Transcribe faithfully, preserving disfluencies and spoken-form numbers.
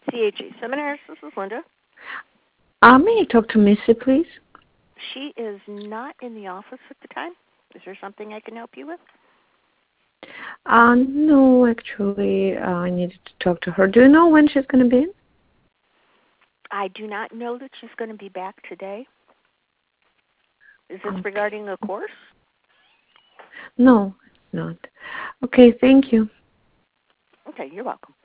C H E Seminaries. This is Linda. Uh, may I talk to Missy, please? She is not in the office at the time. Is there something I can help you with? Uh, no, actually, uh, I needed to talk to her. Do you know when she's going to be in? I do not know that she's going to be back today. Is this Okay. regarding a course? No, it's not. Okay, thank you. Okay, you're welcome.